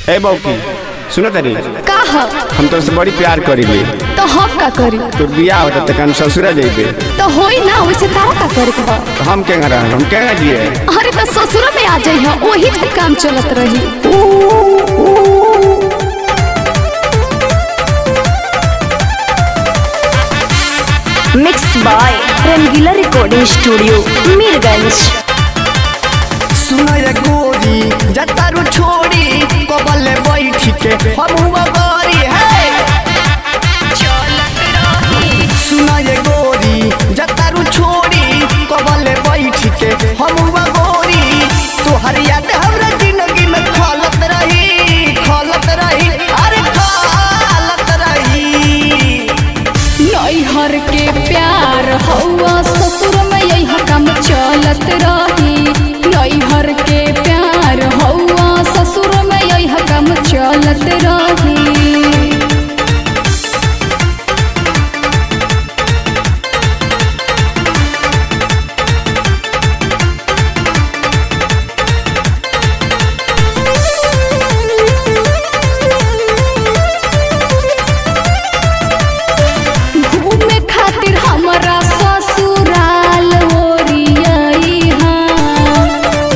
ए बौकी सुनो तरी का हम तो बड़ी प्यार करीले तो हम का करी तो बियाह होता त कन ससुरा जइबे तो होई ना वैसे तारा का करे के तो हम केंगा रह हम केंगा जिए। अरे तो ससुर में आ जाई हो वही से काम चलत रही। Mix by Rangeela recording studio Mirganj. सुनो ये गोरी जतारू छोड़ी कबले बैठी के हम हुआ गोरी है सुनो ये गोरी जतारू छोड़ी कबले बैठी के हम हुआ गोरी तोहर याद हमरा जिंदगी में खलत रही अरे खलत रही। नैहर के प्यार हौवा ससुर में यही काम चलत रही। नैहर के प्यार हौवा ससुर में यही काम चलत रही। घूमे खातिर हमरा ससुराल ओरियाई हाँ।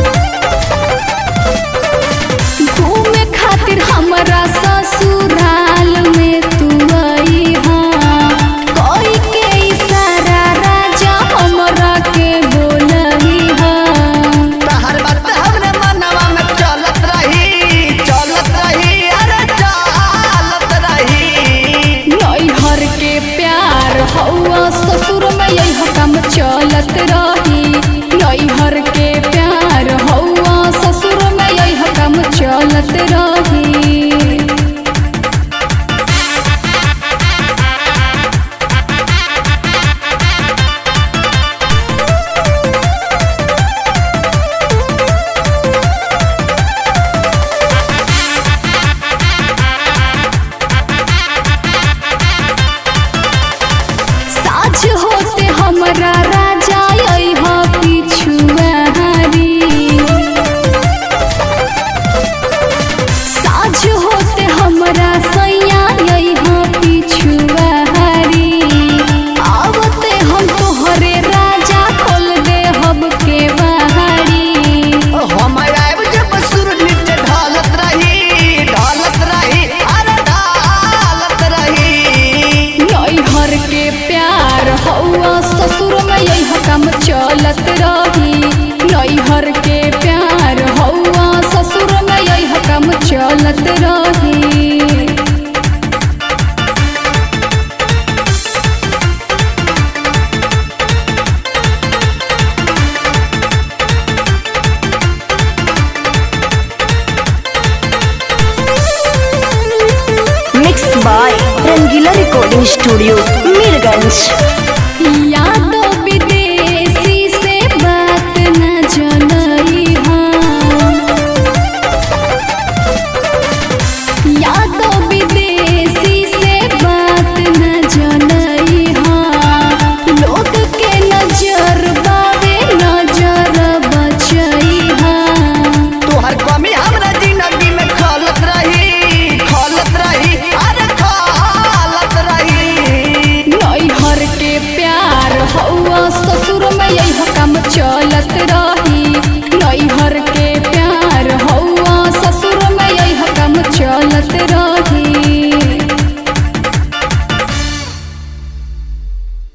घूमे खातिर हमरा ससुराल में तू आई हाँ। कोई के इशारा राजा हमरा के बोलही हाँ। तहर बात हमरे मनवा में चलत रही अरे चलत रही। नैहर के प्यार हौवा ससुर में यही काम चलत रही। नैहर के प्यार हौवा ससुर में यही काम चलत रही। साझ होते हमरा राजा यही पिछुआरी। साझ होते हमरा सैया यही पिछुआरी। आवते हम तोहरे राजा खोल दे हम के बहारी। हम आएब जब सुर नीचे ढालत रही अरे ढालत रही। नैहर के प्यार हौवा ससुर में यही काम चलत रही। नैहर के प्यार हौवा ससुर में यही काम चलत रही। Mix by Rangeela recording studio Mirganj.